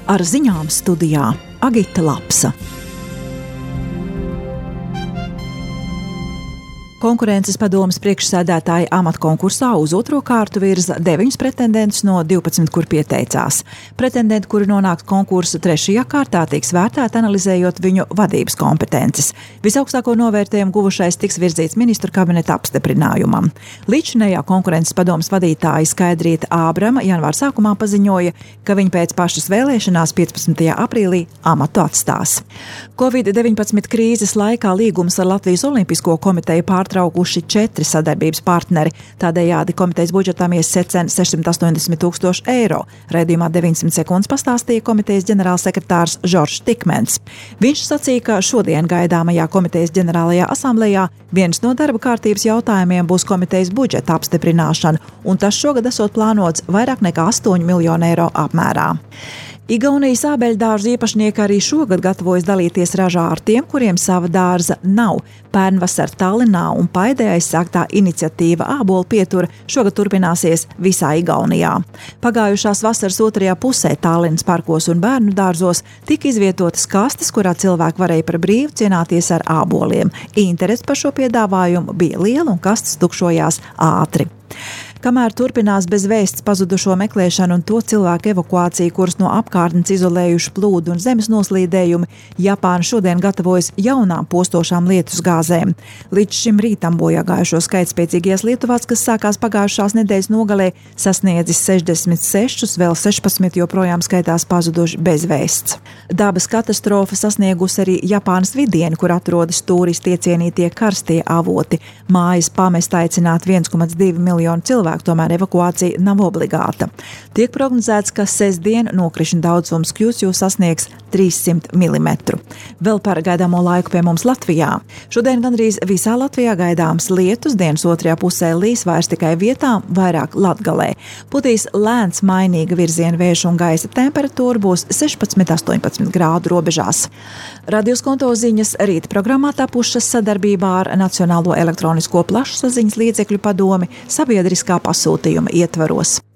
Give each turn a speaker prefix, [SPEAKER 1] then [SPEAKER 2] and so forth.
[SPEAKER 1] Ar ziņām studijā Agita Lapsa. Konkurences padomes priekšsēdētāja amata konkursā uz otro kārtu virza 9 pretendentus no 12, kur pieteicās. Pretendenti, kuri nonāks konkursa 3. kārtā, tiks vērtēti analizējot viņu vadības kompetences. Visaugstāko novērtējumu guvušais tiks virzīts ministru kabineta apstiprinājumam. Līdzinējā konkurences padomes vadītāja Skaidrīta Ābrama janvāra sākumā paziņoja, ka viņa pēc pašas vēlēšanās 15. aprīlī amatu atstās. Covid-19 krīzes laikā līgums ar Latvijas Olimpisko komiteju pārtraukuši 4 sadarbības partneri. Tādējādi komitejas budžetām iesecen 680 000 eiro. Raidījumā 900 sekundes pastāstīja komitejas ģenerālsekretārs Žoržs Tikmens. Viņš sacīja, ka šodien gaidāmajā komitejas ģenerālajā asamblējā viens no darba kārtības jautājumiem būs komitejas budžeta apstiprināšana, un tas šogad esot plānots vairāk nekā 8 miljonu eiro apmērā. Igaunijas ābeļdārzu īpašnieki arī šogad gatavojas dalīties ražā ar tiem, kuriem sava dārza nav. Pērnvasar Tallinā un Paidē aizsāktā iniciatīva ābolu pietura šogad turpināsies visā Igaunijā. Pagājušās vasaras otrajā pusē Tallinas parkos un bērnu dārzos tika izvietotas kastes, kurā cilvēki varēja par brīvu cienāties ar āboliem. Interese par šo piedāvājumu bija liela un kastes tukšojās ātri. Kamēr turpinās bez vēsts pazudušo meklēšanu un to cilvēku evakuāciju, kurus no apkārtnes izolējuši plūdi un zemes noslīdējumi, Japāna šodien gatavojas jaunām postošām lietusgāzēm. Līdz šim rītam bojāgājušo skaits spēcīgajās Lietuvās, kas sākās pagājušās nedēļas nogalē, sasniedzis 66, vēl 16 joprojām skaitās pazuduši bez vēsts. Dabas katastrofa sasniegusi arī Japānas vidieni, kur atrodas turisti iecienītie karstie avoti. Mājas pamest aicināt 1,2 miljonu cilvēku. Tomēr evakuācija nav obligāta. Tiek prognozēts, ka sestdien nokrišņu daudzums Kļūsjū sasniegs 300 mm. Vēl par gaidāmo laiku pie mums Latvijā. Šodien gandrīz visā Latvijā gaidāms lietus, dienas otrajā pusē līs vairs tikai vietām, vairāk Latgalē. Putīs lēns mainīga virziena vējš un gaisa temperatūra būs 16–18 grādu robežās. Radioskonto ziņas rīta programmā tapušas sadarbībā ar Nacionālo elektronisko plašsaziņas līdzekļu padomi sabiedriskā pasūtījuma ietvaros.